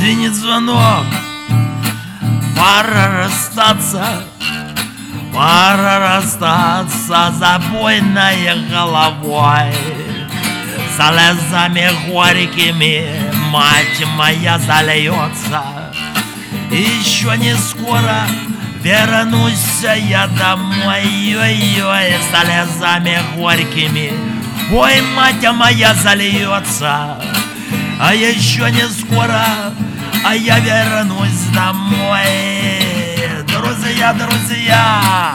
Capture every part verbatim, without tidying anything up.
Звенит звонок, пора расстаться, пора расстаться забойной головой. Слезами горькими мать моя зальется. Еще не скоро вернусь я домой, ой-ой, слезами горькими, ой, мать моя зальется. А еще не скоро, а я вернусь домой. Друзья, друзья,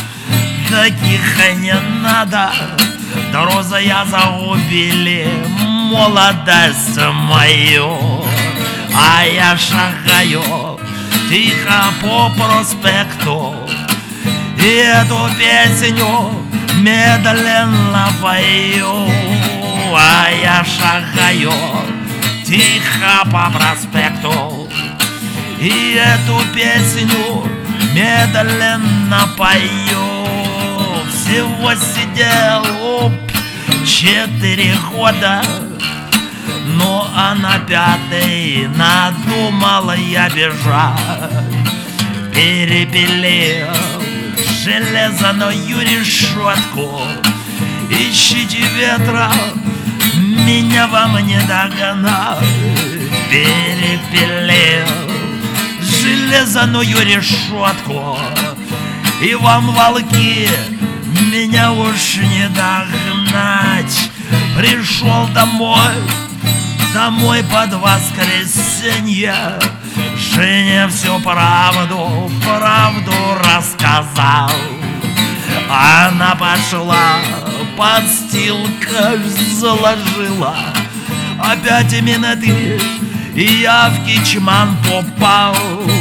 таких не надо. Друзья загубили молодость мою. А я шагаю тихо по проспекту и эту песню медленно пою. А я шагаю тихо по проспекту и эту песню медленно пою. Всего сидел четыре года, ну а на пятый надумал я бежать. Перепилил железную решетку, ищите ветра, меня вам не догнать. Перепилил железную решетку, и вам, волки, меня уж не догнать. Пришел домой, домой под воскресенье, жене всю правду, правду рассказал. Она пошла, подстилка заложила. Опять именно ты, и я в кичман попал.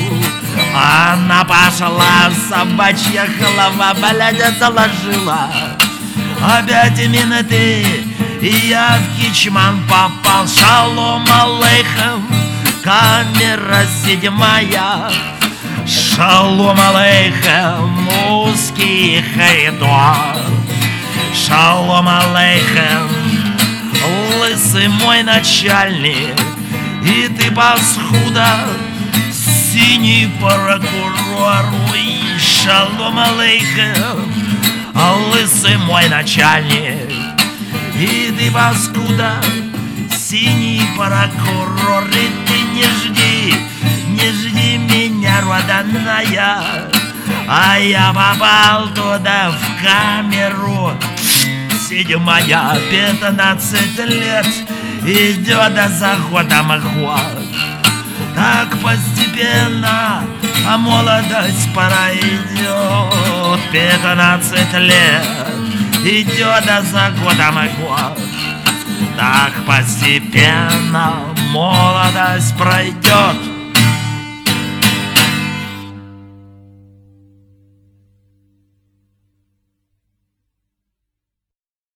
Она пошла, собачья голова, блядь, заложила. Опять именно ты, и я в кичман попал. Шалом алейхем, камера седьмая. Шалом алейхем, узкий коридор. Шалом алейхем, лысый мой начальник. И ты, паскуда, синий прокурор. И шалом алейхем, лысый мой начальник. И ты, паскуда, синий прокурор. И ты не жди, не жди меня, родная. А я попал туда в камеру седьмая, пятнадцать лет идет за годом год. Так постепенно, а молодость пройдет. Пятнадцать лет идет за годом год. Так постепенно молодость пройдет.